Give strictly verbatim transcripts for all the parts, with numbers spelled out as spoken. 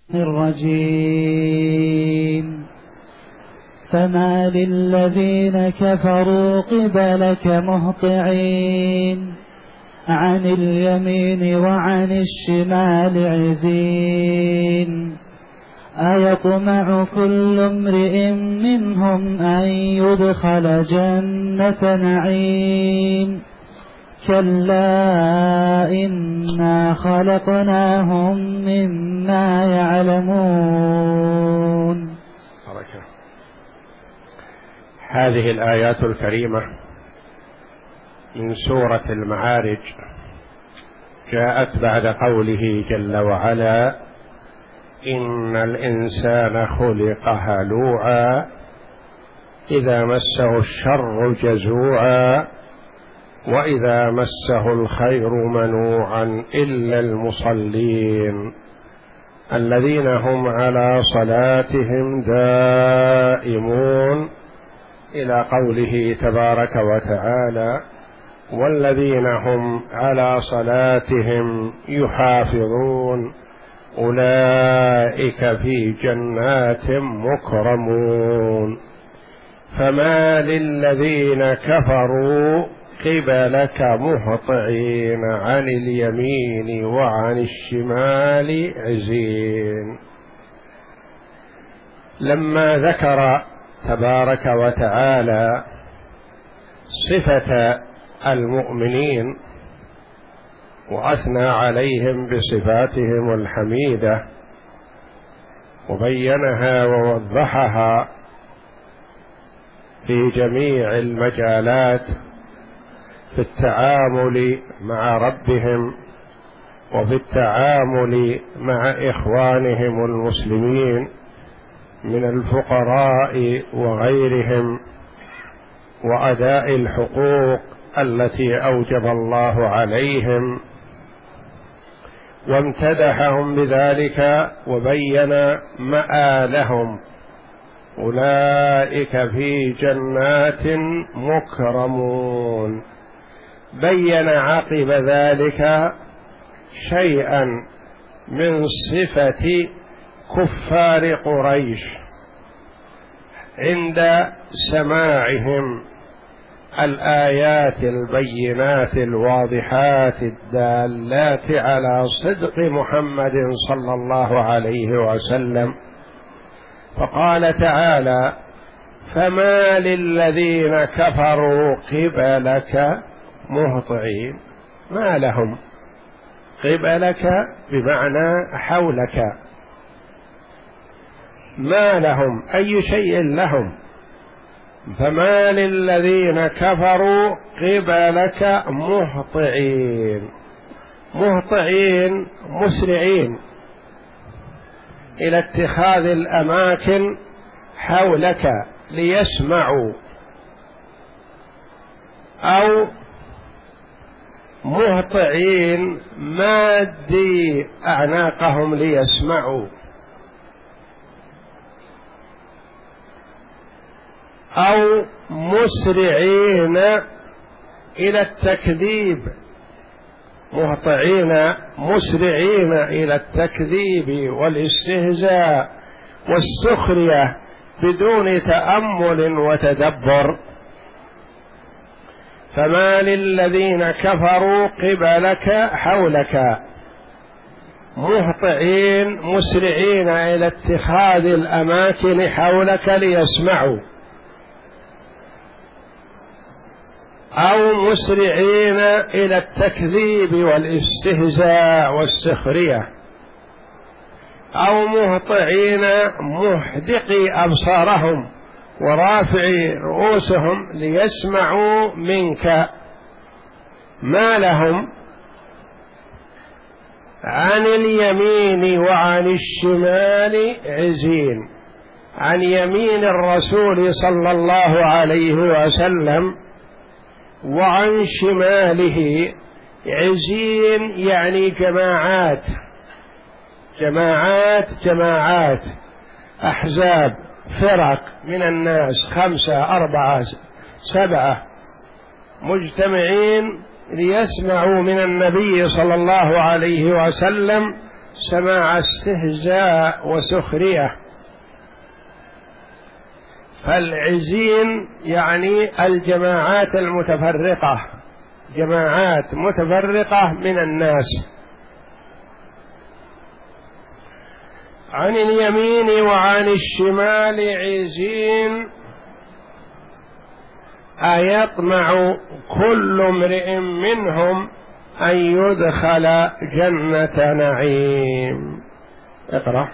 الرجيم فما للذين كفروا قبلك مهطعين عن اليمين وعن الشمال عزين أيطمع كل امرئ منهم أن يدخل جنة نعيم كلا إنا خلقناهم مما يعلمون. هذه الآيات الكريمة من سورة المعارج جاءت بعد قوله جل وعلا إن الإنسان خلق هلوعا إذا مسه الشر جزوعا وإذا مسه الخير منوعا إلا المصلين الذين هم على صلاتهم دائمون إلى قوله تبارك وتعالى والذين هم على صلاتهم يحافظون أولئك في جنات مكرمون. فما للذين كفروا قبلك مهطعين عن اليمين وعن الشمال عزين. لما ذكر تبارك وتعالى صفة المؤمنين وأثنى عليهم بصفاتهم الحميدة وبينها ووضحها في جميع المجالات في التعامل مع ربهم وفي التعامل مع إخوانهم المسلمين من الفقراء وغيرهم وأداء الحقوق التي أوجب الله عليهم، وامتدحهم بذلك وبين مآلهم أولئك في جنات مكرمون. بين عقب ذلك شيئا من صفة كفار قريش عند سماعهم الآيات البينات الواضحات الدالات على صدق محمد صلى الله عليه وسلم. فقال تعالى فما للذين كفروا قبلك مهطعين. ما لهم؟ قبلك بمعنى حولك، ما لهم أي شيء لهم. فما للذين كفروا قبلك مهطعين. مهطعين مسرعين إلى اتخاذ الأماكن حولك ليسمعوا، أو مهطعين مادي أعناقهم ليسمعوا، أو مسرعين إلى التكذيب. مهطعين مسرعين إلى التكذيب والاستهزاء والسخرية بدون تأمل وتدبر. فما للذين كفروا قبلك حولك مهطعين مسرعين إلى اتخاذ الأماكن حولك ليسمعوا، أو مسرعين إلى التكذيب والاستهزاء والسخرية، أو مهطعين محدقي أبصارهم ورافعي رؤوسهم ليسمعوا منك. ما لهم؟ عن اليمين وعن الشمال عزين. عن يمين الرسول صلى الله عليه وسلم وعن شماله عزين، يعني جماعات جماعات جماعات أحزاب فرق من الناس، خمسة أربعة سبعة مجتمعين ليسمعوا من النبي صلى الله عليه وسلم سماع استهزاء وسخرية. فالعزين يعني الجماعات المتفرقة، جماعات متفرقة من الناس. عن اليمين وعن الشمال عزين، أيطمع كل امرئ منهم أن يدخل جنة نعيم. اقرأ.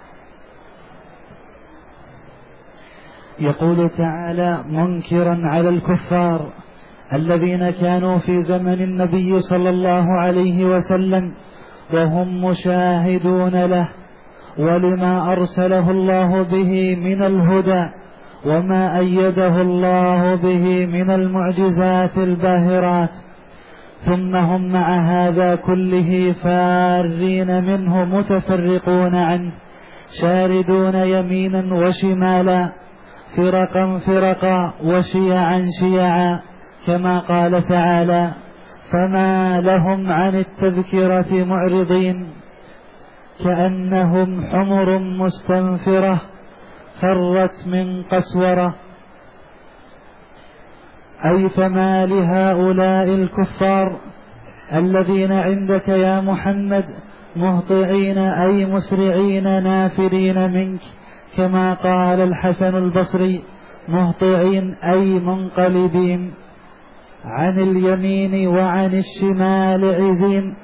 يقول تعالى منكرا على الكفار الذين كانوا في زمن النبي صلى الله عليه وسلم وهم مشاهدون له ولما أرسله الله به من الهدى وما أيده الله به من المعجزات الباهرات، ثم هم مع هذا كله فارين منه متفرقون عنه شاردون يمينا وشمالا فرقا فرقا وشيعا شيعا، كما قال تعالى فما لهم عن التذكرة معرضين كأنهم حمر مستنفرة فرت من قسورة. أي فما لهؤلاء الكفار الذين عندك يا محمد مهطعين أي مسرعين نافرين منك، كما قال الحسن البصري مهطعين أي منقلبين. عن اليمين وعن الشمال عزين،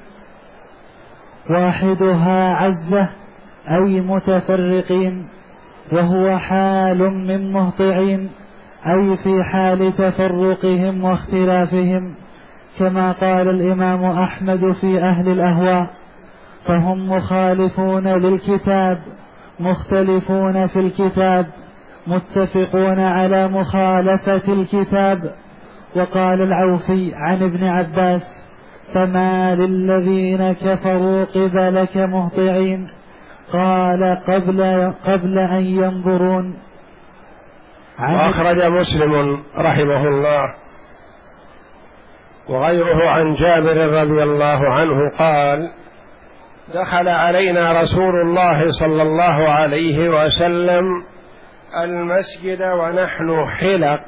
واحدها عزة أي متفرقين، وهو حال من مهطعين أي في حال تفرقهم واختلافهم، كما قال الإمام أحمد في أهل الأهواء فهم مخالفون للكتاب مختلفون في الكتاب متفقون على مخالفة الكتاب. وقال العوفي عن ابن عباس فما للذين كفروا قبلك مهطعين، قال قبل, قبل أن ينظرون. وأخرج مسلم رحمه الله وغيره عن جابر رضي الله عنه قال دخل علينا رسول الله صلى الله عليه وسلم المسجد ونحن حلق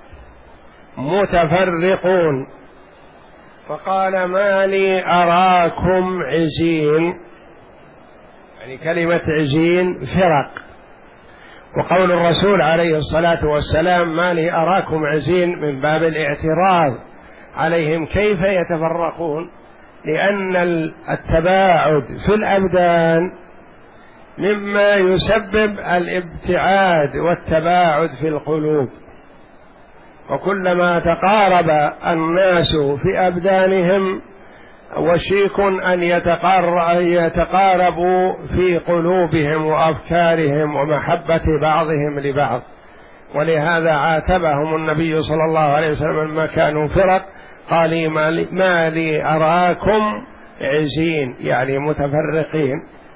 متفرقون، فقال ما لي أراكم عزين، يعني كلمة عزين فرق، وقول الرسول عليه الصلاة والسلام ما لي أراكم عزين من باب الاعتراض عليهم كيف يتفرقون، لأن التباعد في الأبدان مما يسبب الابتعاد والتباعد في القلوب، وكلما تقارب الناس في أبدانهم وشيك أن يتقاربوا في قلوبهم وأفكارهم ومحبة بعضهم لبعض. ولهذا عاتبهم النبي صلى الله عليه وسلم لما كانوا فرق قال ما لي أراكم عزين، يعني متفرقين.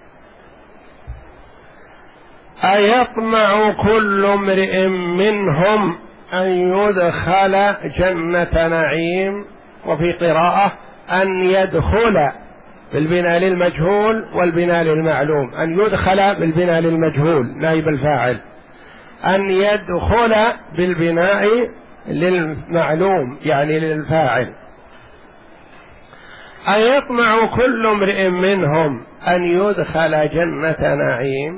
أيطمع كل امرئ منهم أن يدخل جنة نعيم، وفي قراءة أن يدخل بالبناء للمجهول والبناء للمعلوم، أن يدخل بالبناء للمجهول نائب الفاعل، أن يدخل بالبناء للمعلوم يعني للفاعل. أيطمع كل امرئ منهم أن يدخل جنة نعيم،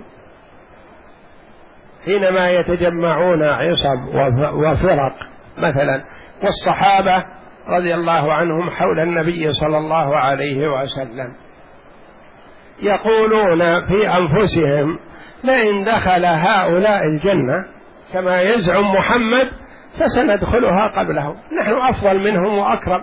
حينما يتجمعون عصب وفرق مثلا، والصحابة رضي الله عنهم حول النبي صلى الله عليه وسلم يقولون في أنفسهم لئن دخل هؤلاء الجنة كما يزعم محمد فسندخلها قبلهم، نحن أفضل منهم وأكرم،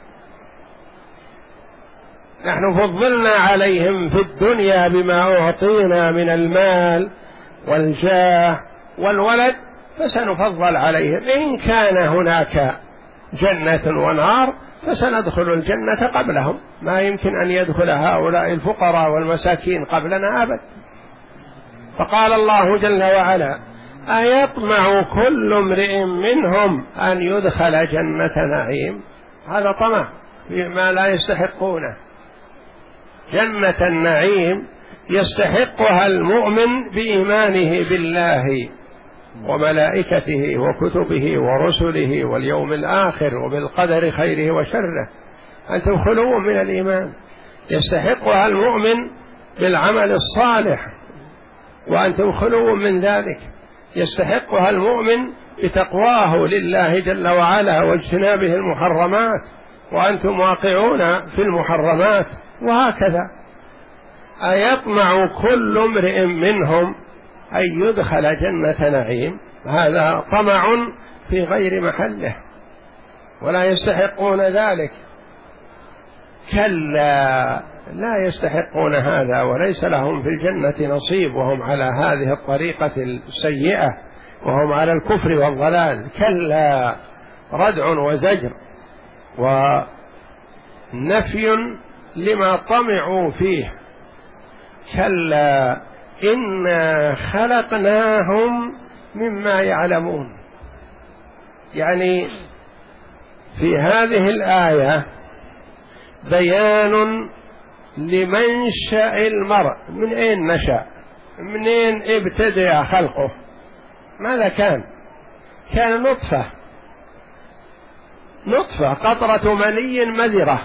نحن فضلنا عليهم في الدنيا بما أعطينا من المال والجاه والولد، فسنفضل عليهم، إن كان هناك جنة ونار فسندخل الجنة قبلهم، ما يمكن أن يدخل هؤلاء الفقراء والمساكين قبلنا أبدا. فقال الله جل وعلا أيطمع كل امرئ منهم أن يدخل جنة نعيم، هذا طمع فيما لا يستحقونه. جنة النعيم يستحقها المؤمن بإيمانه بالله وملائكته وكتبه ورسله واليوم الآخر وبالقدر خيره وشره، أنتم خلو من الإيمان. يستحقها المؤمن بالعمل الصالح وأنتم خلو من ذلك. يستحقها المؤمن بتقواه لله جل وعلا واجتنابه المحرمات وأنتم واقعون في المحرمات، وهكذا. أيطمع كل امرئ منهم أن يدخل جنة نعيم؟ هذا طمع في غير محله، ولا يستحقون ذلك. كلا، لا يستحقون هذا، وليس لهم في الجنة نصيب وهم على هذه الطريقة السيئة وهم على الكفر والضلال. كلا، ردع وزجر ونفي لما طمعوا فيه. كلا إنا خلقناهم مما يعلمون. يعني في هذه الآية بيان لمنشأ المرء، من أين نشأ، منين ابتدأ خلقه، ماذا كان؟ كان نطفة نطفة قطرة مني مذرة،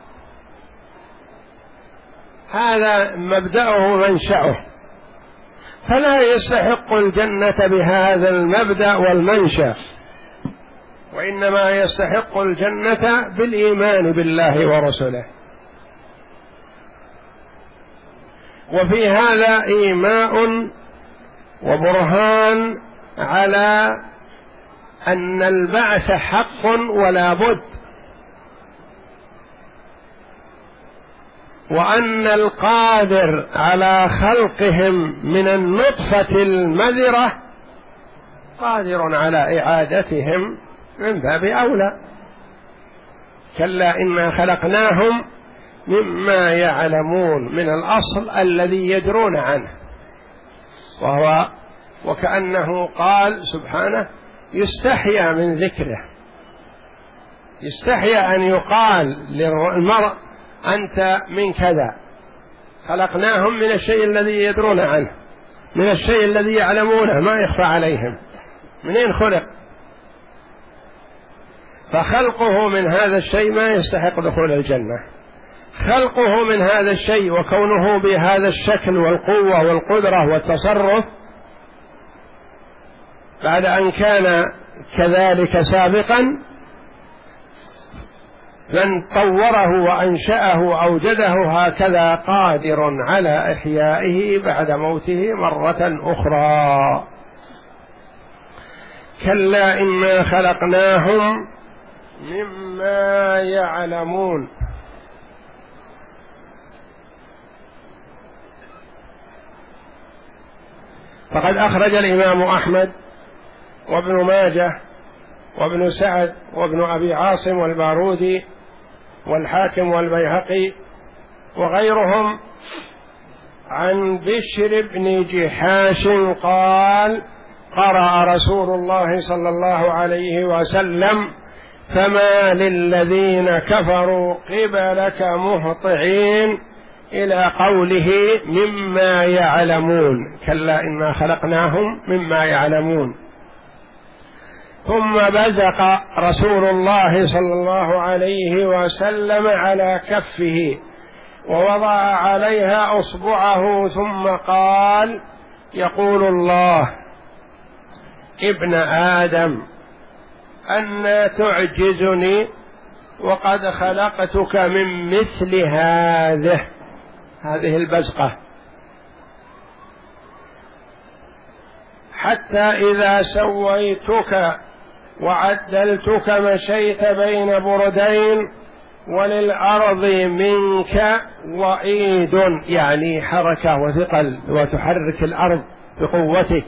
هذا مبدأه منشأه، فلا يستحق الجنة بهذا المبدأ والمنشأ، وإنما يستحق الجنة بالإيمان بالله ورسله. وفي هذا إيماء وبرهان على أن البعث حق ولا بد، وأن القادر على خلقهم من النطفة المذرة قادر على إعادتهم من باب أولى. كلا إنا خلقناهم مما يعلمون، من الأصل الذي يدرون عنه، وهو وكأنه قال سبحانه يستحيا من ذكره، يستحيا أن يقال للمرء أنت من كذا. خلقناهم من الشيء الذي يدرون عنه، من الشيء الذي يعلمونه ما يخفى عليهم، منين خلق؟ فخلقه من هذا الشيء ما يستحق دخول الجنة. خلقه من هذا الشيء وكونه بهذا الشكل والقوة والقدرة والتصرف بعد أن كان كذلك سابقا، من طوره وأنشأه أوجده هكذا قادر على إحيائه بعد موته مرة أخرى. كلا إنا خلقناهم مما يعلمون. فقد أخرج الإمام أحمد وابن ماجه وابن سعد وابن أبي عاصم والبارودي والحاكم والبيهقي وغيرهم عن بشر بن جحاش قال: قرأ رسول الله صلى الله عليه وسلم: فما للذين كفروا قبلك مهطعين، إلى قوله مما يعلمون. كلا إنا خلقناهم مما يعلمون. ثم بزق رسول الله صلى الله عليه وسلم على كفه ووضع عليها أصبعه ثم قال: يقول الله: ابن آدم أنى تعجزني وقد خلقتك من مثل هذه هذه البزقة، حتى إذا سويتك وعدلتك مشيت بين بردين، وللأرض منك وعيد، يعني حركة وثقل وتحرك الأرض بقوتك،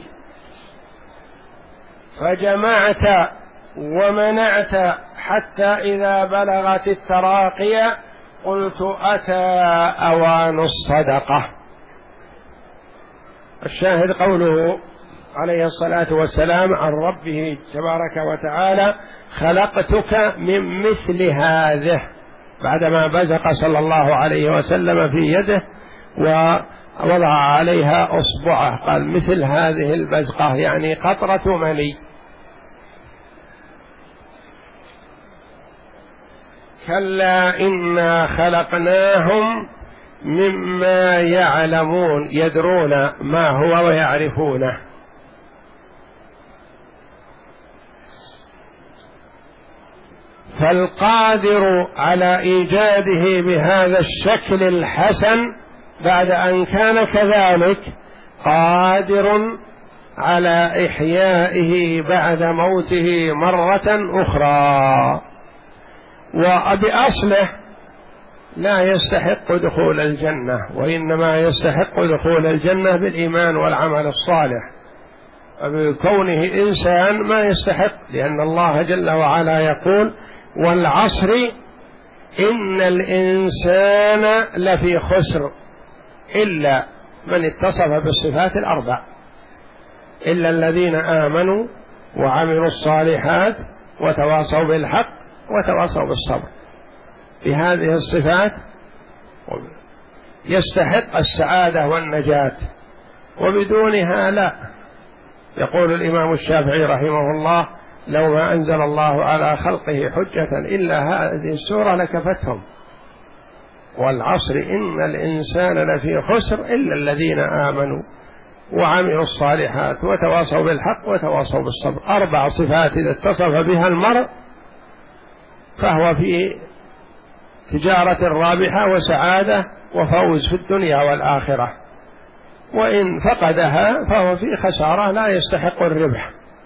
فجمعت ومنعت حتى إذا بلغت التراقية قلت أتى أوان الصدقة. الشاهد قوله عليه الصلاة والسلام عن ربه تبارك وتعالى: خلقتك من مثل هذه، بعدما بزق صلى الله عليه وسلم في يده ووضع عليها أصبعه، قال مثل هذه البزقة يعني قطرة مني. كلا إنا خلقناهم مما يعلمون، يدرون ما هو ويعرفونه. فالقادر على إيجاده بهذا الشكل الحسن بعد أن كان كذلك قادر على إحيائه بعد موته مرة أخرى، وبأصله لا يستحق دخول الجنة، وإنما يستحق دخول الجنة بالإيمان والعمل الصالح، وبكونه إنسان ما يستحق، لأن الله جل وعلا يقول والعصر إن الإنسان لفي خسر إلا من اتصف بالصفات الأربع، إلا الذين آمنوا وعملوا الصالحات وتواصوا بالحق وتواصوا بالصبر. بهذه الصفات يستحق السعادة والنجاة، وبدونها لا. يقول الإمام الشافعي رحمه الله لو ما أنزل الله على خلقه حجة إلا هذه السورة لكفتهم، والعصر إن الإنسان لفي خسر إلا الذين آمنوا وعملوا الصالحات وتواصوا بالحق وتواصوا بالصبر. أربع صفات إذا اتصف بها المرء فهو في تجارة رابحة وسعادة وفوز في الدنيا والآخرة، وإن فقدها فهو في خسارة لا يستحق الربح.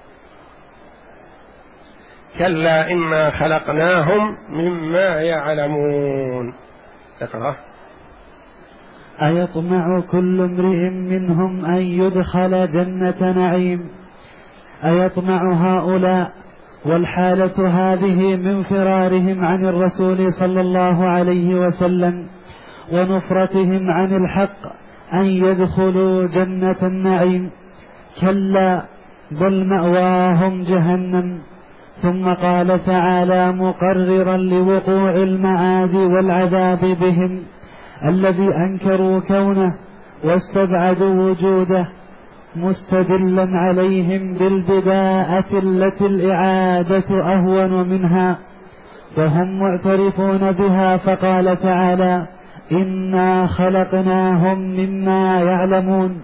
كلا إنا خلقناهم مما يعلمون. اقرأ. أيطمع كل امرئ منهم أن يدخل جنة نعيم. أيطمع هؤلاء والحالة هذه من فرارهم عن الرسول صلى الله عليه وسلم ونفرتهم عن الحق أن يدخلوا جنة النعيم. كلا بل مأواهم جهنم. ثم قال تعالى مقررا لوقوع المعاد والعذاب بهم الذي أنكروا كونه واستبعدوا وجوده، مستدلا عليهم بالبداءة التي الإعادة أهون منها وهم معترفون بها. فقال تعالى إنا خلقناهم مما يعلمون،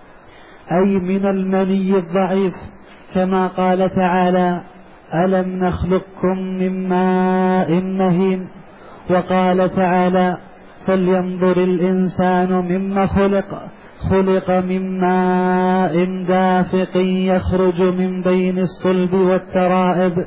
أي من المني الضعيف، كما قال تعالى ألم نخلقكم من ماء مهين. وقال تعالى فلينظر الإنسان مما خلق خلق من ماء دافق يخرج من بين الصلب والترائب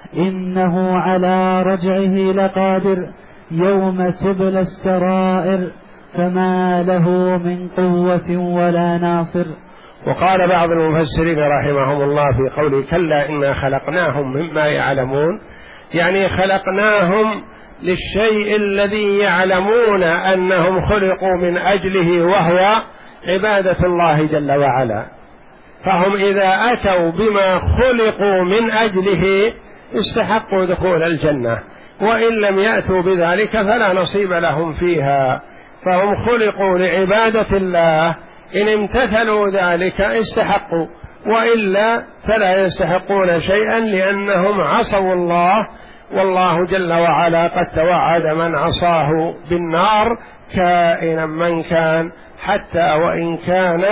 إنه على رجعه لقادر يوم تبلى السرائر فما له من قوة ولا ناصر. وقال بعض المفسرين رحمهم الله في قوله كلا إنا خلقناهم مما يعلمون، يعني خلقناهم للشيء الذي يعلمون أنهم خلقوا من أجله وهو عبادة الله جل وعلا، فهم إذا أتوا بما خلقوا من أجله استحقوا دخول الجنة، وإن لم يأتوا بذلك فلا نصيب لهم فيها، فهم خلقوا لعبادة الله، إن امتثلوا ذلك استحقوا، وإلا فلا يستحقون شيئا لأنهم عصوا الله، والله جل وعلا قد توعد من عصاه بالنار كائنا من كان، حتى وإن كان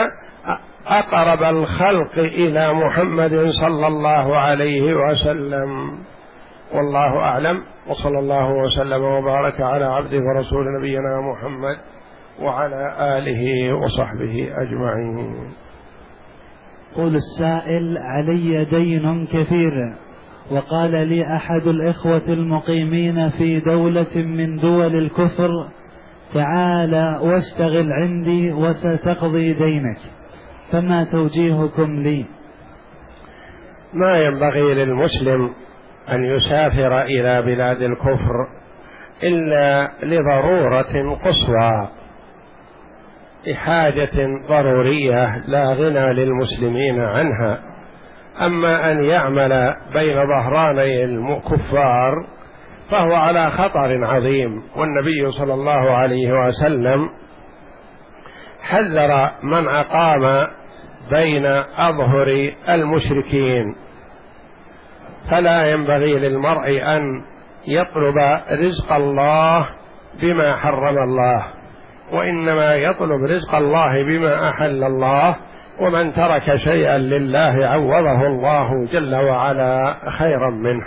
أقرب الخلق إلى محمد صلى الله عليه وسلم. والله أعلم، وصلى الله وسلم وبارك على عبده ورسول نبينا محمد وعلى آله وصحبه أجمعين. قل السائل علي دين كثير، وقال لي أحد الإخوة المقيمين في دولة من دول الكفر تعال واشتغل عندي وستقضي دينك، فما توجيهكم لي؟ ما ينبغي للمسلم أن يسافر إلى بلاد الكفر إلا لضرورة قصوى، لحاجة ضرورية لا غنى للمسلمين عنها. أما أن يعمل بين ظهراني الكفار فهو على خطر عظيم. والنبي صلى الله عليه وسلم حذر من أقام بين أظهر المشركين، فلا ينبغي للمرء أن يطلب رزق الله بما حرم الله، وإنما يطلب رزق الله بما أحل الله، ومن ترك شيئا لله عوضه الله جل وعلا خيرا منه.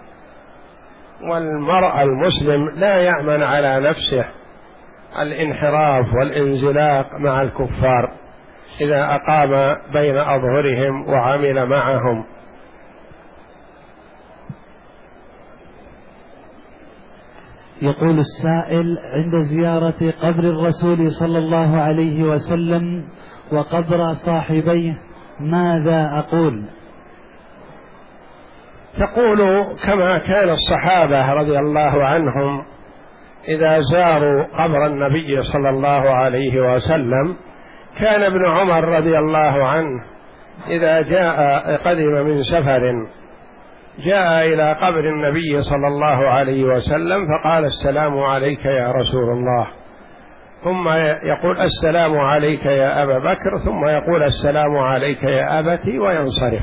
والمرء المسلم لا يأمن على نفسه الانحراف والانزلاق مع الكفار إذا أقام بين أظهرهم وعمل معهم. يقول السائل: عند زيارة قبر الرسول صلى الله عليه وسلم وقبر صاحبيه ماذا أقول؟ تقول كما كان الصحابة رضي الله عنهم إذا زاروا قبر النبي صلى الله عليه وسلم. كان ابن عمر رضي الله عنه إذا جاء قدم من سفر جاء إلى قبر النبي صلى الله عليه وسلم فقال: السلام عليك يا رسول الله، ثم يقول: السلام عليك يا أبا بكر، ثم يقول: السلام عليك يا أبتي، وينصرف.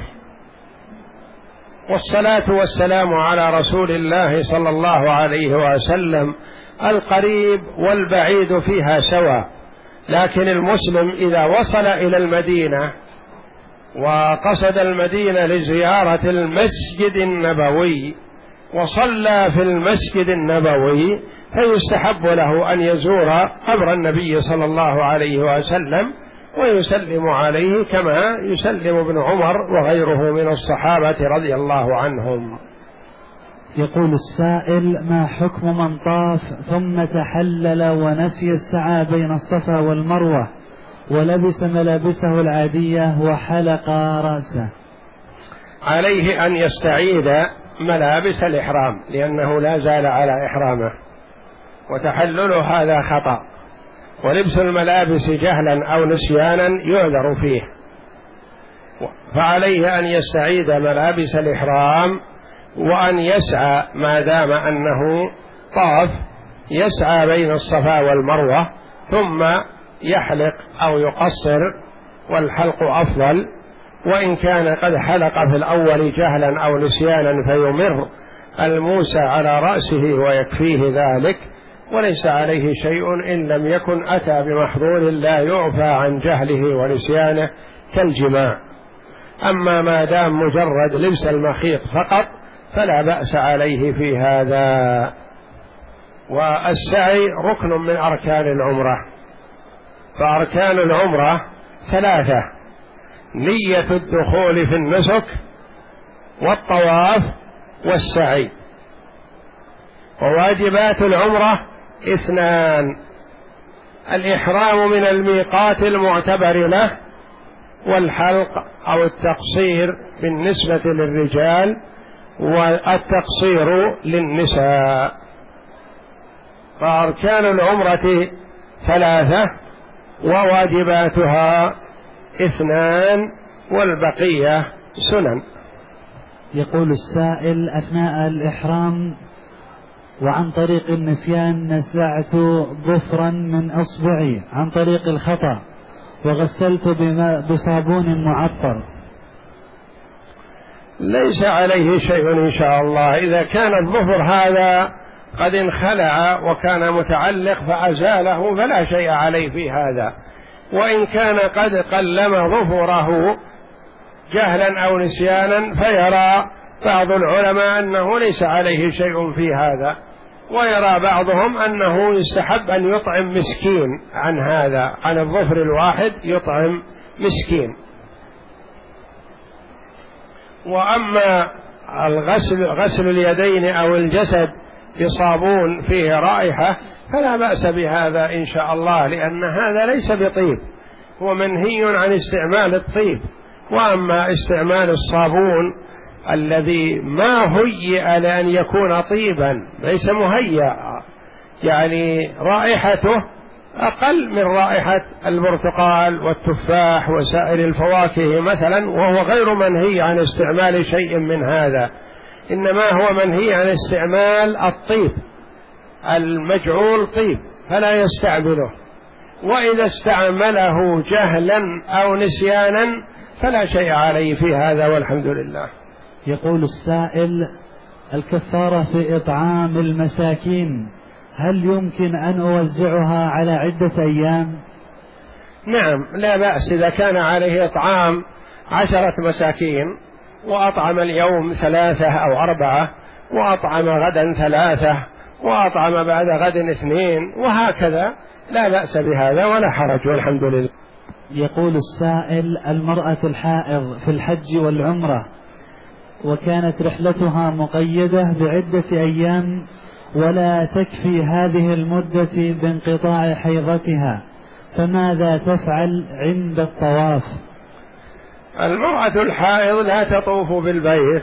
والصلاة والسلام على رسول الله صلى الله عليه وسلم القريب والبعيد فيها سواء. لكن المسلم إذا وصل إلى المدينة وقصد المدينة لزيارة المسجد النبوي وصلى في المسجد النبوي فيستحب له أن يزور قبر النبي صلى الله عليه وسلم ويسلم عليه كما يسلم ابن عمر وغيره من الصحابة رضي الله عنهم. يقول السائل: ما حكم من طاف ثم تحلل ونسي السعي بين الصفا والمروة ولبس ملابسه العادية وحلق رأسه؟ عليه أن يستعيد ملابس الإحرام لأنه لا زال على إحرامه، وتحلله هذا خطأ، ولبس الملابس جهلا أو نسيانا يعذر فيه، فعليه أن يستعيد ملابس الإحرام وأن يسعى ما دام أنه طاف، يسعى بين الصفا والمروة ثم يحلق أو يقصر، والحلق أفضل. وإن كان قد حلق في الأول جهلا أو نسيانا فيمر الموسى على رأسه ويكفيه ذلك، وليس عليه شيء إن لم يكن أتى بمحظور لا يعفى عن جهله ونسيانه كالجماع. أما ما دام مجرد لبس المخيط فقط فلا بأس عليه في هذا. والسعي ركن من أركان العمرة، فأركان العمرة ثلاثة: نية الدخول في النسك والطواف والسعي. وواجبات العمرة اثنان: الإحرام من الميقات المعتبر له، والحلق أو التقصير بالنسبة للرجال، والتقصير للنساء. فأركان العمرة ثلاثة وواجباتها اثنان والبقية سنن. يقول السائل: أثناء الإحرام وعن طريق النسيان نزعت ظفرا من أصبعي عن طريق الخطأ وغسلت بماء بصابون معطر، ليس عليه شيء إن شاء الله. إذا كان الظفر هذا قد انخلع وكان متعلق فأزاله فلا شيء عليه في هذا. وإن كان قد قلم ظفره جهلا أو نسيانا فيرى بعض العلماء أنه ليس عليه شيء في هذا، ويرى بعضهم أنه يستحب أن يطعم مسكين عن هذا، عن الظفر الواحد يطعم مسكين. وأما الغسل غسل اليدين أو الجسد بصابون فيه رائحة فلا بأس بهذا إن شاء الله، لأن هذا ليس بطيب، هو منهي عن استعمال الطيب. وأما استعمال الصابون الذي ما هيئ لأن يكون طيبا، ليس مهيأ، يعني رائحته أقل من رائحة البرتقال والتفاح وسائر الفواكه مثلا، وهو غير منهي عن استعمال شيء من هذا. إنما هو منهي عن استعمال الطيب المجعول طيب فلا يستعمله، وإذا استعمله جهلا أو نسيانا فلا شيء عليه في هذا والحمد لله. يقول السائل: الكفارة في إطعام المساكين هل يمكن أن أوزعها على عدة أيام؟ نعم لا بأس، إذا كان عليه إطعام عشرة مساكين وأطعم اليوم ثلاثة أو أربعة وأطعم غدا ثلاثة وأطعم بعد غد اثنين وهكذا، لا بأس بهذا ولا حرج والحمد لله. يقول السائل: المرأة الحائض في الحج والعمرة وكانت رحلتها مقيدة بعدة أيام ولا تكفي هذه المدة بانقطاع حيضتها، فماذا تفعل عند الطواف؟ المرأة الحائض لا تطوف بالبيت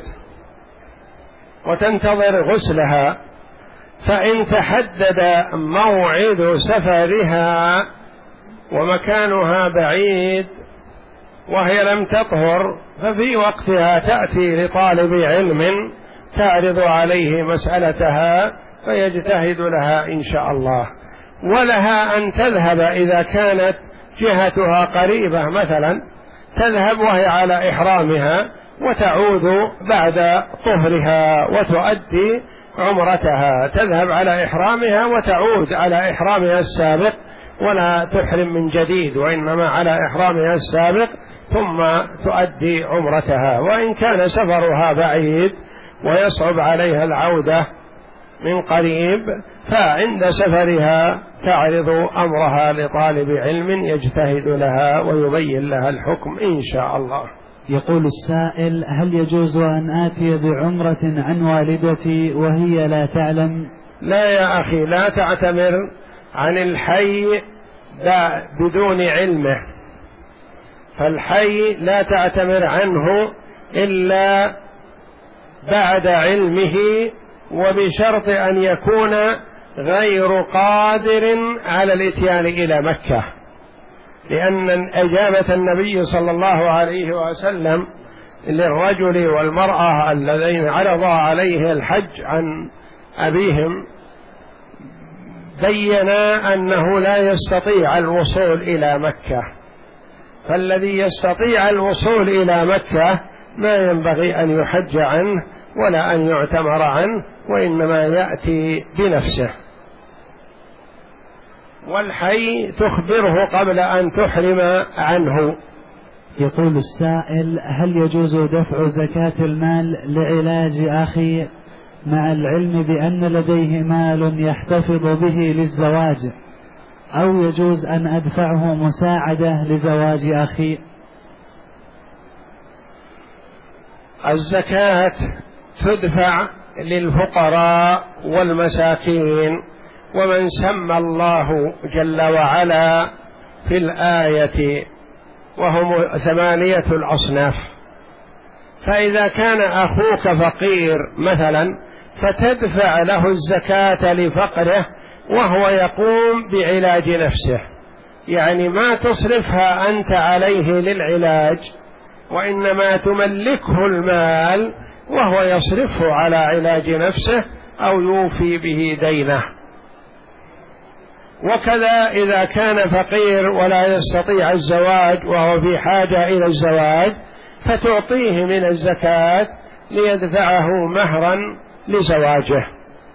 وتنتظر غسلها، فإن تحدد موعد سفرها ومكانها بعيد وهي لم تطهر ففي وقتها تأتي لطالب علم تعرض عليه مسألتها فيجتهد لها إن شاء الله، ولها أن تذهب إذا كانت جهتها قريبة مثلا تذهب وهي على إحرامها وتعود بعد طهرها وتؤدي عمرتها، تذهب على إحرامها وتعود على إحرامها السابق ولا تحرم من جديد، وإنما على إحرامها السابق ثم تؤدي عمرتها. وإن كان سفرها بعيد ويصعب عليها العودة من قريب فعند سفرها تعرض أمرها لطالب علم يجتهد لها ويبين لها الحكم إن شاء الله. يقول السائل: هل يجوز أن آتي بعمرة عن والدتي وهي لا تعلم؟ لا يا أخي، لا تعتمر عن الحي بدون علمه، فالحي لا تعتمر عنه إلا بعد علمه وبشرط أن يكون غير قادر على الإتيان إلى مكة، لأن إجابة النبي صلى الله عليه وسلم للرجل والمرأة الذين عرض عليه الحج عن أبيهم بين أنه لا يستطيع الوصول إلى مكة، فالذي يستطيع الوصول إلى مكة ما ينبغي أن يحج عنه ولا أن يعتمر عنه، وإنما يأتي بنفسه. والحي تخبره قبل أن تحرم عنه. يقول السائل: هل يجوز دفع زكاة المال لعلاج أخي مع العلم بأن لديه مال يحتفظ به للزواج، أو يجوز أن أدفعه مساعدة لزواج أخي؟ الزكاة تدفع للفقراء والمساكين، ومن سمى الله جل وعلا في الآية وهم ثمانية الأصناف، فإذا كان أخوك فقير مثلا فتدفع له الزكاة لفقره وهو يقوم بعلاج نفسه، يعني ما تصرفها أنت عليه للعلاج، وإنما تملكه المال وهو يصرفه على علاج نفسه أو يوفي به دينه. وكذا إذا كان فقير ولا يستطيع الزواج وهو في حاجة إلى الزواج فتعطيه من الزكاة ليدفعه مهرا لزواجه.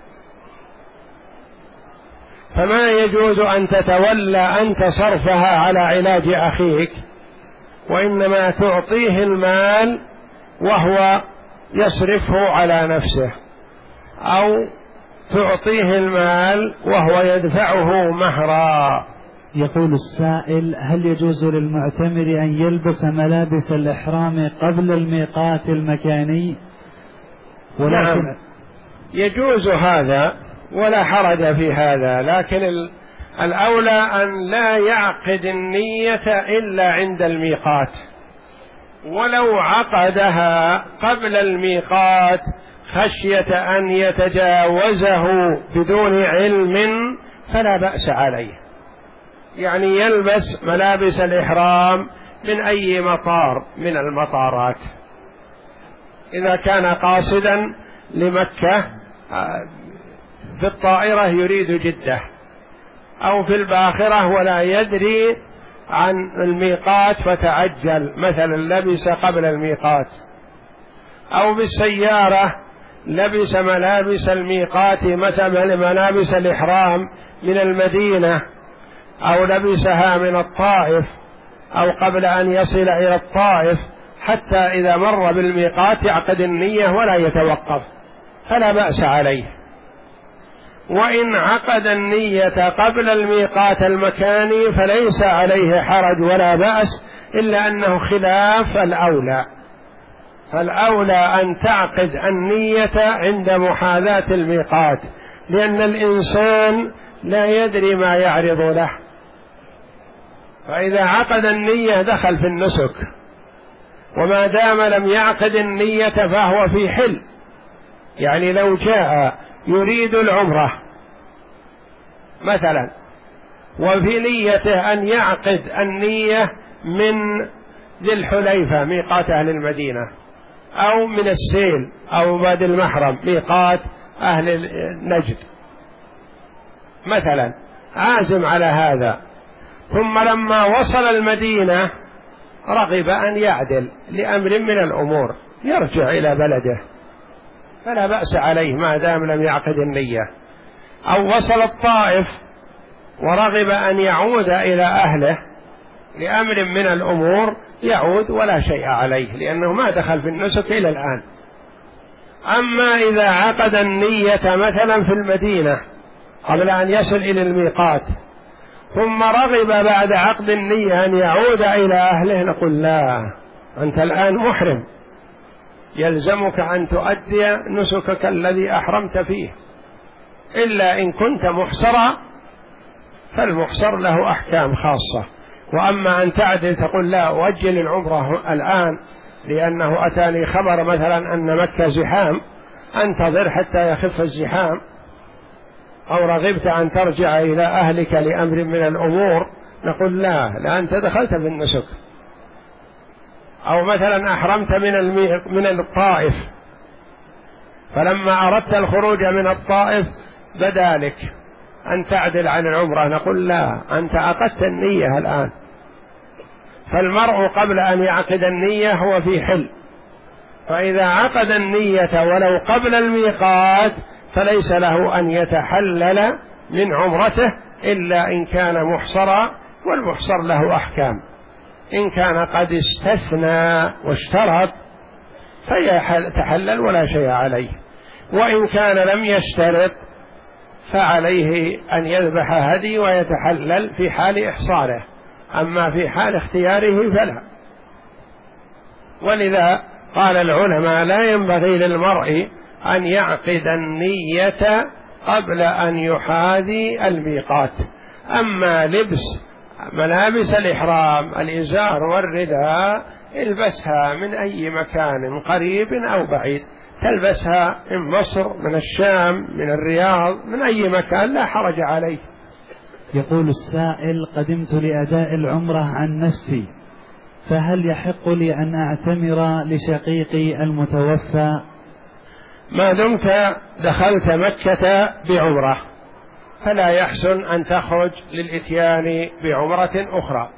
فما يجوز أن تتولى أنت صرفها على علاج أخيك، وإنما تعطيه المال وهو يصرفه على نفسه، أو تعطيه المال وهو يدفعه مهرا. يقول السائل: هل يجوز للمعتمر أن يلبس ملابس الإحرام قبل الميقات المكاني؟ ولكن نعم يجوز هذا ولا حرج في هذا، لكن الأولى أن لا يعقد النية إلا عند الميقات، ولو عقدها قبل الميقات خشية أن يتجاوزه بدون علم فلا بأس عليه، يعني يلبس ملابس الإحرام من أي مطار من المطارات إذا كان قاصدا لمكة في الطائرة يريد جدة، أو في الباخرة ولا يدري عن الميقات فتعجل، مثلا لبس قبل الميقات، أو بالسيارة لبس ملابس الميقات مثلا ملابس الإحرام من المدينة، أو لبسها من الطائف أو قبل أن يصل إلى الطائف، حتى إذا مر بالميقات يعقد النية ولا يتوقف، فلا بأس عليه. وإن عقد النية قبل الميقات المكاني فليس عليه حرج ولا بأس، إلا أنه خلاف الأولى، فالأولى أن تعقد النية عند محاذاة الميقات، لأن الإنسان لا يدري ما يعرض له، فإذا عقد النية دخل في النسك، وما دام لم يعقد النية فهو في حل. يعني لو جاء يريد العمرة مثلا وفي نيته أن يعقد النية من ذي الحليفة ميقات أهل المدينة، أو من السيل أو وادي المحرم ميقات أهل نجد مثلا، عازم على هذا، ثم لما وصل المدينة رغب أن يعدل لأمر من الأمور يرجع إلى بلده، فلا بأس عليه ما دام لم يعقد النية. أو وصل الطائف ورغب أن يعود إلى أهله لأمر من الأمور يعود ولا شيء عليه، لأنه ما دخل في النسك إلى الآن. أما إذا عقد النية مثلا في المدينة قبل أن يصل إلى الميقات، ثم رغب بعد عقد النية أن يعود إلى أهله، نقول لا، أنت الآن محرم، يلزمك أن تؤدي نسكك الذي أحرمت فيه، إلا إن كنت محصرا فالمحصر له أحكام خاصة. وأما أن تعدل تقول لا أؤجل العمرة الآن لأنه أتاني خبر مثلا أن مكة زحام، أنتظر حتى يخف الزحام، أو رغبت أن ترجع إلى أهلك لأمر من الأمور، نقول لا، لا أنت دخلت في النسك. أو مثلا أحرمت من المي... من الطائف، فلما أردت الخروج من الطائف بدا لك أن تعدل عن العمرة، نقول لا، أنت عقدت النية الآن. فالمرء قبل أن يعقد النية هو في حل، فإذا عقد النية ولو قبل الميقات فليس له أن يتحلل من عمرته إلا إن كان محصرا، والمحصر له أحكام. إن كان قد استثنى واشترط فيتحلل ولا شيء عليه، وإن كان لم يشترط فعليه أن يذبح هدي ويتحلل في حال إحصاره، أما في حال اختياره فلا. ولذا قال العلماء لا ينبغي للمرء أن يعقد النية قبل أن يحاذي الميقات. أما لبس ملابس الإحرام الإزار والرداء البسها من أي مكان قريب أو بعيد، تلبسها من مصر، من الشام، من الرياض، من أي مكان، لا حرج عليه. يقول السائل: قدمت لأداء العمرة عن نفسي، فهل يحق لي أن أعتمر لشقيقي المتوفى؟ ما دمت دخلت مكة بعمرة فلا يحسن أن تخرج للإتيان بعمرة أخرى،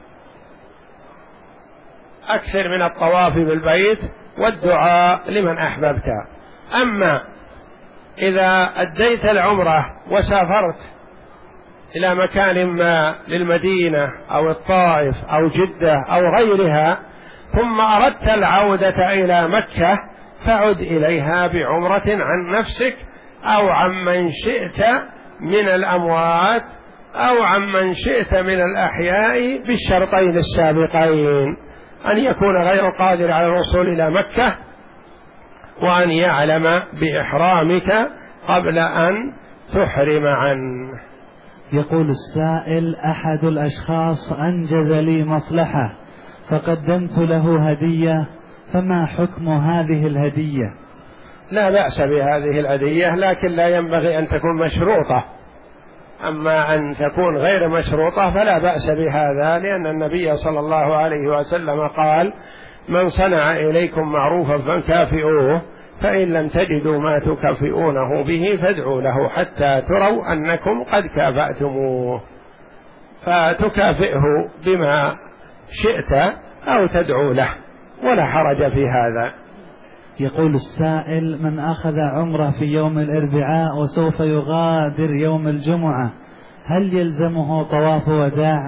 أكثر من الطواف بالبيت والدعاء لمن أحببت. أما إذا أديت العمرة وسافرت إلى مكان ما للمدينة أو الطائف أو جدة أو غيرها، ثم أردت العودة إلى مكة، فعد إليها بعمرة عن نفسك أو عمن شئت من الأموات أو عمن شئت من الأحياء بالشرطين السابقين: أن يكون غير قادر على الوصول إلى مكة، وأن يعلم بإحرامك قبل أن تحرم عنه. يقول السائل: أحد الأشخاص أنجز لي مصلحة فقدمت له هدية، فما حكم هذه الهدية؟ لا بأس بهذه الهدية، لكن لا ينبغي أن تكون مشروطة. أما أن تكون غير مشروطة فلا بأس بهذا، لأن النبي صلى الله عليه وسلم قال: من صنع إليكم معروفا فكافئوه، فإن لم تجدوا ما تكافئونه به فادعوا له حتى تروا أنكم قد كافأتموه، فتكافئه بما شئت أو تدعو له ولا حرج في هذا. يقول السائل: من أخذ عمره في يوم الأربعاء وسوف يغادر يوم الجمعة هل يلزمه طواف وداع؟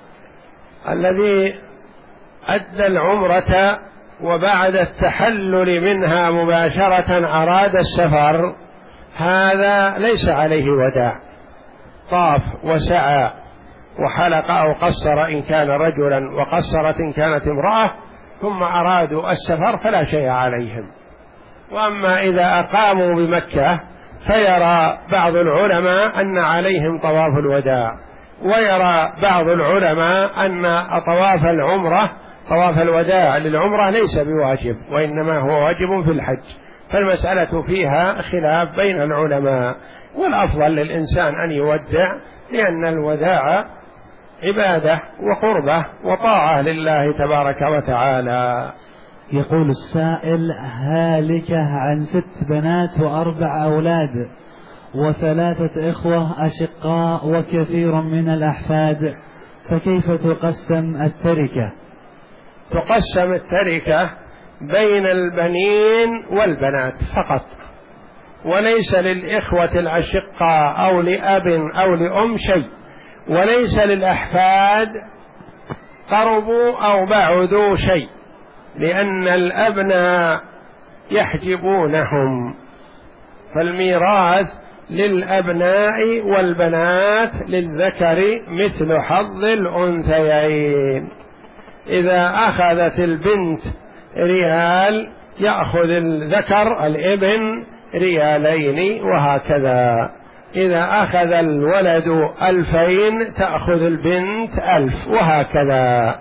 الذي أدى العمرة وبعد التحلل منها مباشرة أراد السفر هذا ليس عليه وداع، طاف وسعى وحلق أو قصر إن كان رجلا وقصرت إن كانت امرأة ثم أرادوا السفر فلا شيء عليهم. وأما إذا أقاموا بمكة فيرى بعض العلماء أن عليهم طواف الوداع، ويرى بعض العلماء أن طواف العمرة طواف الوداع للعمرة ليس بواجب وإنما هو واجب في الحج، فالمسألة فيها خلاف بين العلماء، والأفضل للإنسان أن يودع لأن الوداع عبادة وقربة وطاعة لله تبارك وتعالى. يقول السائل: هالكة عن ست بنات وأربع أولاد وثلاثة إخوة أشقاء وكثير من الأحفاد، فكيف تقسم التركة؟ تقسم التركة بين البنين والبنات فقط، وليس للإخوة الأشقاء أو لأب أو لأم شيء، وليس للأحفاد قربوا أو بعدوا شيء، لأن الأبناء يحجبونهم، فالميراث للأبناء والبنات للذكر مثل حظ الأنثيين. إذا أخذت البنت ريال يأخذ الذكر الابن ريالين، وهكذا إذا أخذ الولد ألفين تأخذ البنت ألف، وهكذا.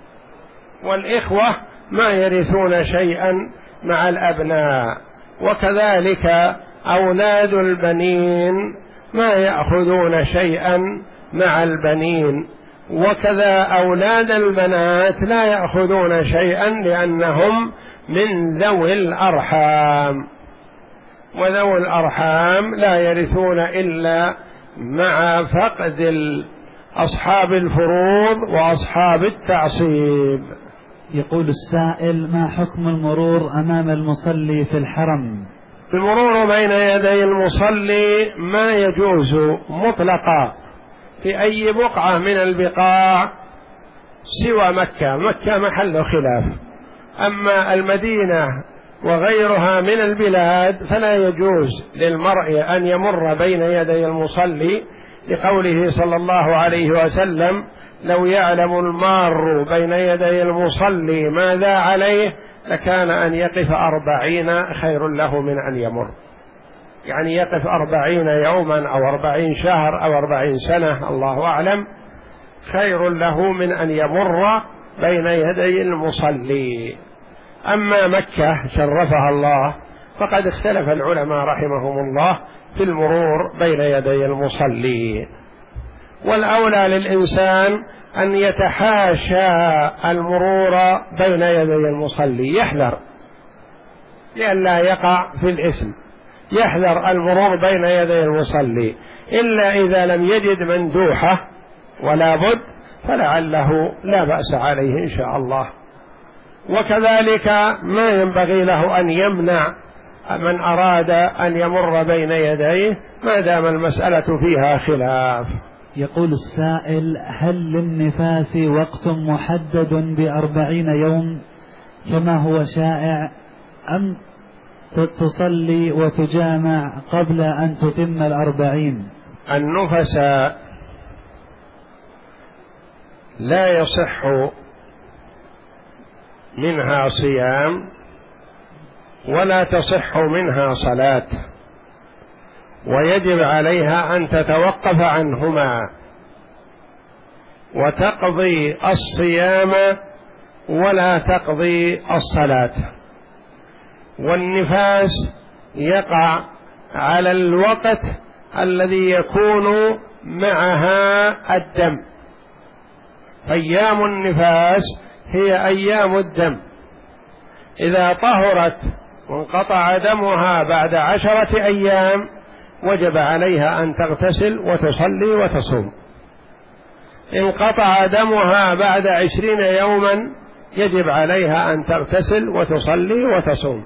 والإخوة ما يرثون شيئا مع الأبناء، وكذلك أولاد البنين ما يأخذون شيئا مع البنين، وكذا أولاد البنات لا يأخذون شيئا لأنهم من ذوي الأرحام، وذوي الأرحام لا يرثون إلا مع فقد أصحاب الفروض وأصحاب التعصيب. يقول السائل: ما حكم المرور أمام المصلي في الحرم؟ المرور بين يدي المصلي ما يجوز مطلقا في أي بقعة من البقاع سوى مكة، مكة محل خلاف، أما المدينة وغيرها من البلاد فلا يجوز للمرء أن يمر بين يدي المصلي، لقوله صلى الله عليه وسلم: لو يعلم المار بين يدي المصلي ماذا عليه لكان أن يقف أربعين خير له من أن يمر، يعني يقف أربعين يوما أو أربعين شهر أو أربعين سنة الله أعلم خير له من أن يمر بين يدي المصلي. أما مكة شرفها الله فقد اختلف العلماء رحمهم الله في المرور بين يدي المصلي، والأولى للإنسان أن يتحاشى المرور بين يدي المصلي، يحذر لئلا يقع في الإثم، يحذر المرور بين يدي المصلي، إلا إذا لم يجد مندوحة ولا بد فلعله لا بأس عليه إن شاء الله. وكذلك ما ينبغي له أن يمنع من أراد أن يمر بين يديه ما دام المسألة فيها خلاف. يقول السائل: هل للنفاس وقت محدد بأربعين يوم كما هو شائع، أم تصلي وتجامع قبل أن تتم الأربعين؟ النفس لا يصح منها صيام ولا تصح منها صلاة، ويجب عليها أن تتوقف عنهما وتقضي الصيام ولا تقضي الصلاة. والنفاس يقع على الوقت الذي يكون معها الدم، أيام النفاس هي أيام الدم، إذا طهرت وانقطع دمها بعد عشرة أيام وجب عليها أن تغتسل وتصلي وتصوم. انقطع دمها بعد عشرين يوما يجب عليها أن تغتسل وتصلي وتصوم،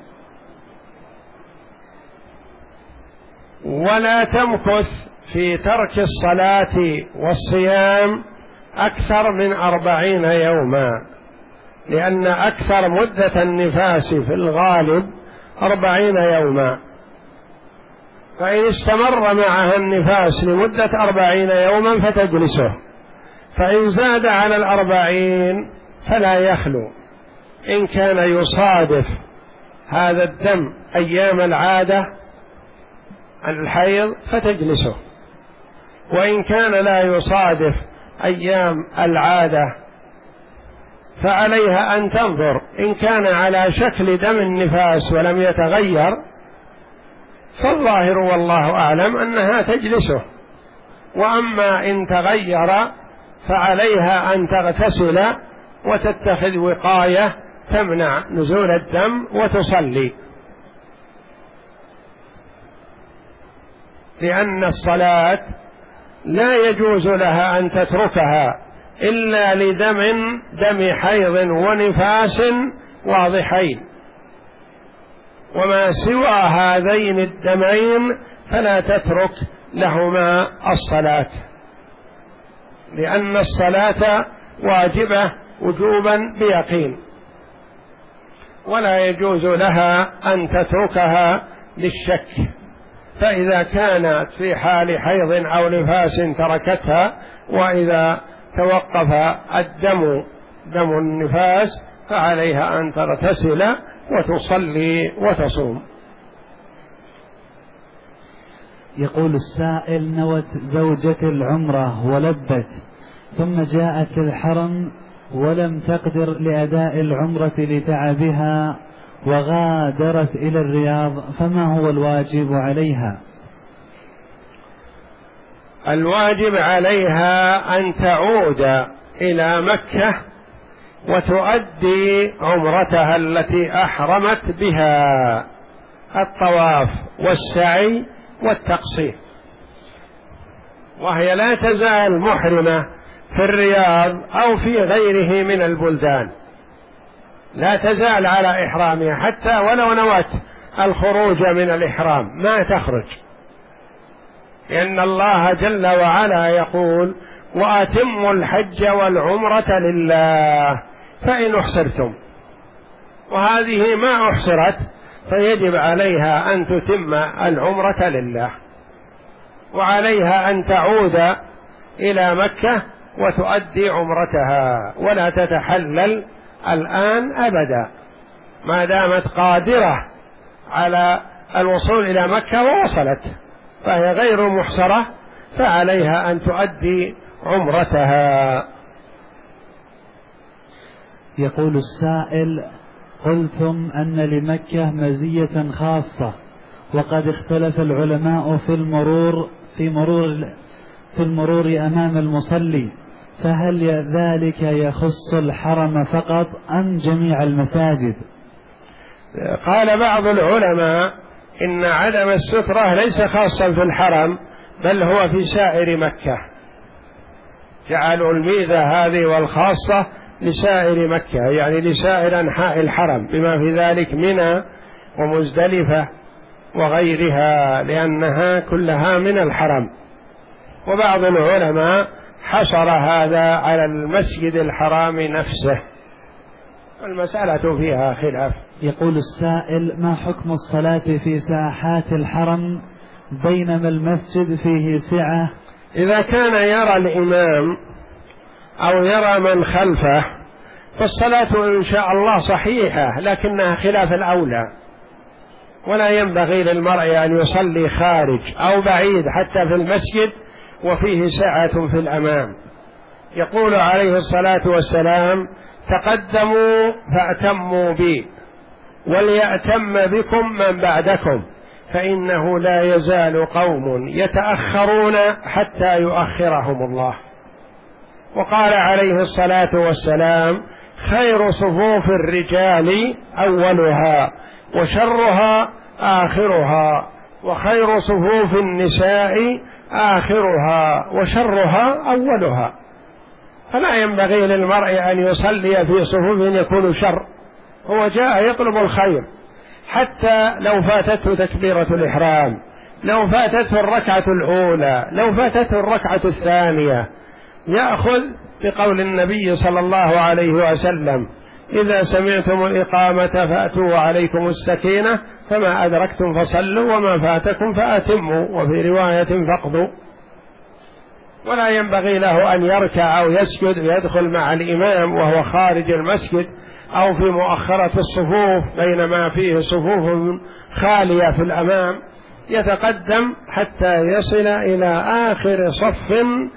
ولا تمكث في ترك الصلاة والصيام أكثر من أربعين يوما، لأن أكثر مدة النفاس في الغالب أربعين يوما، فإن استمر معها النفاس لمدة أربعين يوما فتجلسه، فإن زاد على الأربعين فلا يخلو، إن كان يصادف هذا الدم أيام العادة الحيض فتجلسه، وإن كان لا يصادف أيام العادة فعليها أن تنظر، إن كان على شكل دم النفاس ولم يتغير فالظاهر والله أعلم أنها تجلسه، وأما إن تغير فعليها أن تغتسل وتتخذ وقاية تمنع نزول الدم وتصلي، لأن الصلاة لا يجوز لها أن تتركها إلا لدم دم حيض ونفاس واضحين، وما سوى هذين الدمين فلا تترك لهما الصلاة، لأن الصلاة واجبة وجوبا بيقين، ولا يجوز لها أن تتركها للشك، فإذا كانت في حال حيض أو نفاس تركتها، وإذا توقف الدم دم النفاس فعليها أن تغتسل وتصلي وتصوم. يقول السائل: نوت زوجة العمرة ولبت، ثم جاءت الحرم ولم تقدر لأداء العمرة لتعبها وغادرت إلى الرياض، فما هو الواجب عليها؟ الواجب عليها أن تعود إلى مكة وتؤدي عمرتها التي أحرمت بها، الطواف والسعي والتقصير، وهي لا تزال محرمة في الرياض أو في غيره من البلدان، لا تزال على إحرامها، حتى ولو نوت الخروج من الإحرام ما تخرج، لأن الله جل وعلا يقول: وأتموا الحج والعمرة لله فإن أحصرتم، وهذه ما أحصرت فيجب عليها أن تتم العمرة لله، وعليها أن تعود إلى مكة وتؤدي عمرتها، ولا تتحلل الآن أبدا ما دامت قادرة على الوصول إلى مكة ووصلت، فهي غير محصرة، فعليها أن تؤدي عمرتها. يقول السائل: قلتم أن لمكة مزية خاصة، وقد اختلف العلماء في المرور في مرور في المرور أمام المصلي، فهل ذلك يخص الحرم فقط أم جميع المساجد؟ قال بعض العلماء إن عدم السترة ليس خاصا في الحرم، بل هو في سائر مكة، جعلوا الميزة هذه والخاصة لسائر مكة، يعني لسائر أنحاء الحرم، بما في ذلك منى ومزدلفة وغيرها، لأنها كلها من الحرم. وبعض العلماء حصر هذا على المسجد الحرام نفسه، المسألة فيها خلاف. يقول السائل: ما حكم الصلاة في ساحات الحرم بينما المسجد فيه سعة؟ إذا كان يرى الإمام أو يرى من خلفه فالصلاة إن شاء الله صحيحة، لكنها خلاف الأولى، ولا ينبغي للمرء أن يصلي خارج أو بعيد حتى في المسجد وفيه سعة في الأمام. يقول عليه الصلاة والسلام: تقدموا فأتموا بي وليأتم بكم من بعدكم، فإنه لا يزال قوم يتأخرون حتى يؤخرهم الله. وقال عليه الصلاة والسلام: خير صفوف الرجال أولها وشرها آخرها، وخير صفوف النساء آخرها وشرها أولها. فلا ينبغي للمرء أن يصلي في صفوف يكون شر، هو جاء يطلب الخير، حتى لو فاتته تكبيرة الإحرام، لو فاتته الركعة الأولى، لو فاتته الركعة الثانية، يأخذ بقول النبي صلى الله عليه وسلم: إذا سمعتم الإقامة فأتوا وعليكم السكينة، فما أدركتم فصلوا وما فاتكم فأتموا، وفي رواية فاقضوا. ولا ينبغي له أن يركع أو يسجد ويدخل مع الإمام وهو خارج المسجد أو في مؤخرة الصفوف بينما فيه صفوف خالية في الأمام، يتقدم حتى يصل إلى آخر صف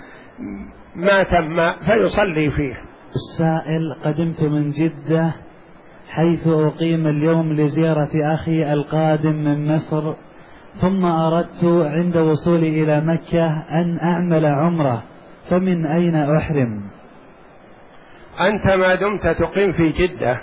ما تم فيصلي فيه. السائل: قدمت من جدة حيث أقيم اليوم لزيارة أخي القادم من مصر، ثم أردت عند وصولي إلى مكة أن أعمل عمرة، فمن أين أحرم؟ أنت ما دمت تقيم في جدة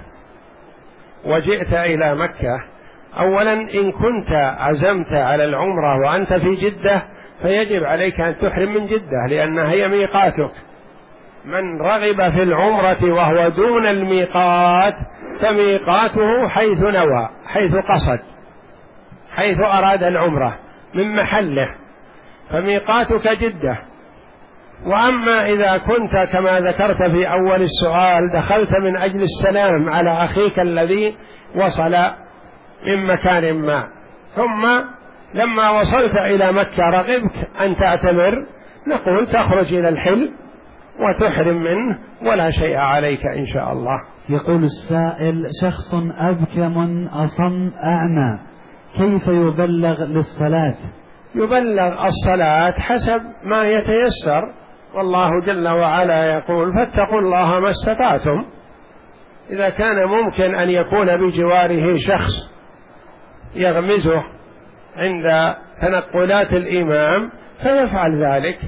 وجئت إلى مكة، أولا إن كنت عزمت على العمرة وأنت في جدة فيجب عليك أن تحرم من جدة، لأنها هي ميقاتك. من رغب في العمرة وهو دون الميقات فميقاته حيث نوى، حيث قصد، حيث أراد العمرة من محله، فميقاتك جدة. وأما إذا كنت كما ذكرت في أول السؤال دخلت من أجل السلام على أخيك الذي وصل من مكان ما، ثم لما وصلت إلى مكة رغبت أن تعتمر، نقول تخرج إلى الحل وتحرم منه ولا شيء عليك إن شاء الله. يقول السائل: شخص أبكم أصم أعمى، كيف يبلغ للصلاة؟ يبلغ الصلاة حسب ما يتيسر، والله جل وعلا يقول: فاتقوا الله ما استطعتم. إذا كان ممكن أن يكون بجواره شخص يغمزه عند تنقلات الإمام فيفعل ذلك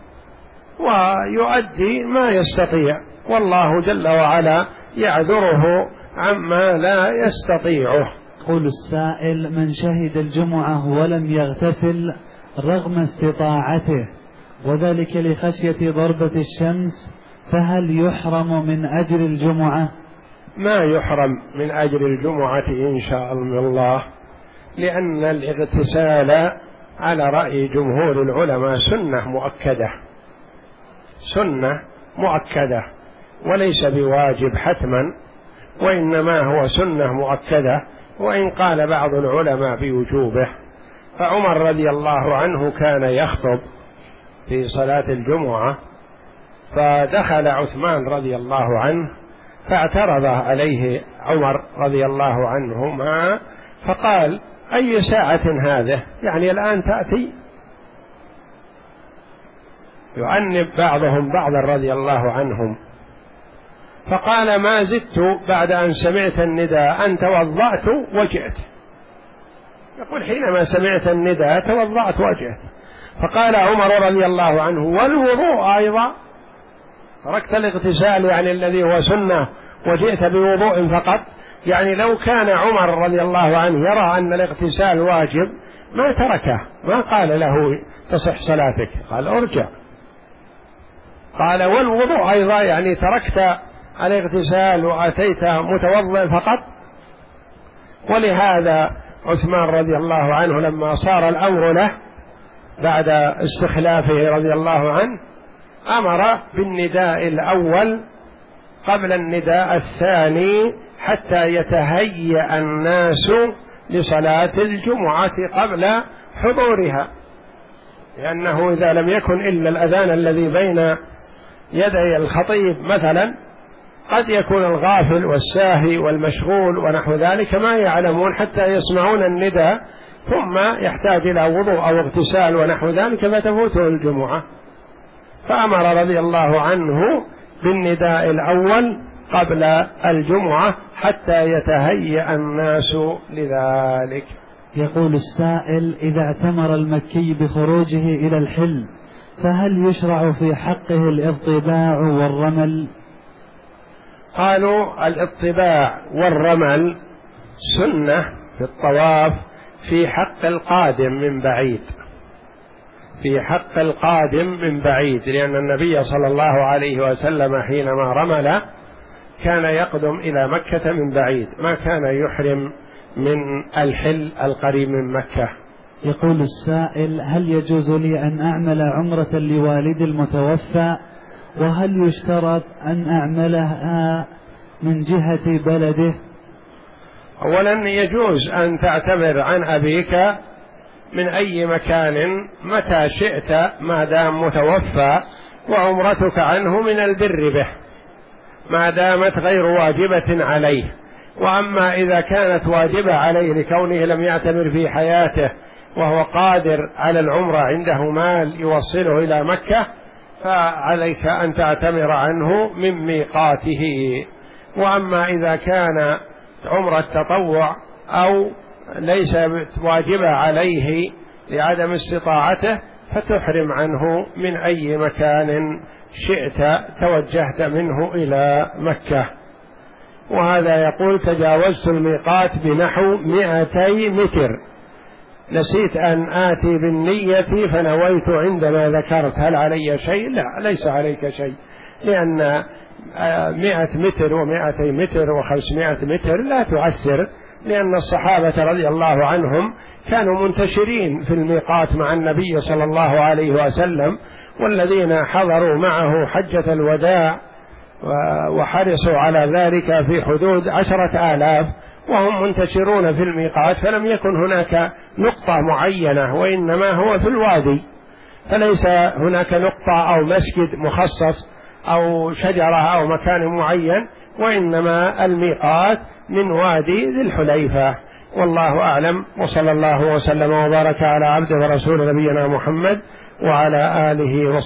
ويؤدي ما يستطيع، والله جل وعلا يعذره عما لا يستطيعه. يقول السائل: من شهد الجمعة ولم يغتسل رغم استطاعته وذلك لخشية ضربة الشمس، فهل يحرم من أجر الجمعة؟ ما يحرم من أجر الجمعة إن شاء الله، لأن الاغتسال على رأي جمهور العلماء سنة مؤكدة، سنة مؤكدة وليس بواجب حتما، وإنما هو سنة مؤكدة، وإن قال بعض العلماء بوجوبه. فعمر رضي الله عنه كان يخطب في صلاة الجمعة، فدخل عثمان رضي الله عنه فاعترض عليه عمر رضي الله عنهما فقال: أي ساعة هذه؟ يعني الآن تأتي؟ يعنب بعضهم بعضا رضي الله عنهم. فقال: ما زدت بعد أن سمعت النداء أن توضأت وجئت. يقول: حينما سمعت النداء توضأت وجئت. فقال عمر رضي الله عنه: والوضوء أيضا؟ تركت الاغتسال يعني الذي هو سنة وجئت بوضوء فقط؟ يعني لو كان عمر رضي الله عنه يرى أن الاغتسال واجب ما تركه، ما قال له تصح صلاتك، قال ارجع. قال: والوضوء أيضا؟ يعني تركت الاغتسال وأتيت متوضئ فقط؟ ولهذا عثمان رضي الله عنه لما صار الأمر له بعد استخلافه رضي الله عنه أمر بالنداء الأول قبل النداء الثاني حتى يتهيأ الناس لصلاة الجمعة قبل حضورها، لأنه إذا لم يكن إلا الأذان الذي بين يدي الخطيب مثلا قد يكون الغافل والساهي والمشغول ونحو ذلك ما يعلمون حتى يسمعون النداء، ثم يحتاج إلى وضوء أو اغتسال ونحو ذلك فتفوته الجمعة. فأمر رضي الله عنه بالنداء الأول قبل الجمعة حتى يتهيأ الناس لذلك. يقول السائل: إذا اعتمر المكي بخروجه إلى الحل فهل يشرع في حقه الاضطباع والرمل؟ قالوا الاطباع والرمل سنة في الطواف في حق القادم من بعيد، في حق القادم من بعيد، لأن النبي صلى الله عليه وسلم حينما رمل كان يقدم إلى مكة من بعيد، ما كان يحرم من الحل القريب من مكة. يقول السائل: هل يجوز لي أن أعمل عمرة لوالدي المتوفى؟ وهل يشترط أن أعملها من جهة بلده؟ أولا يجوز أن تعتمر عن أبيك من أي مكان متى شئت ما دام متوفى، وعمرتك عنه من البر به ما دامت غير واجبة عليه. وأما إذا كانت واجبة عليه لكونه لم يعتمر في حياته وهو قادر على العمرة، عنده مال يوصله إلى مكة، فعليك أن تعتمر عنه من ميقاته. وأما إذا كان عمرة تطوع أو ليس واجبة عليه لعدم استطاعته، فتحرم عنه من أي مكان شئت توجهت منه إلى مكة. وهذا يقول: تجاوزت الميقات بنحو مئتي متر، نسيت أن آتي بالنية فنويت عندما ذكرت، هل علي شيء؟ لا، ليس عليك شيء، لأن مئة متر ومئتي متر وخمسمائة متر لا تؤثر، لأن الصحابة رضي الله عنهم كانوا منتشرين في الميقات مع النبي صلى الله عليه وسلم، والذين حضروا معه حجة الوداع وحرصوا على ذلك في حدود عشرة آلاف، وهم منتشرون في الميقات، فلم يكن هناك نقطة معينة، وإنما هو في الوادي، فليس هناك نقطة أو مسجد مخصص أو شجرة أو مكان معين، وإنما الميقات من وادي ذي الحليفة. والله أعلم، وصلى الله وسلم وبارك على عبده ورسول نبينا محمد وعلى آله وصحبه.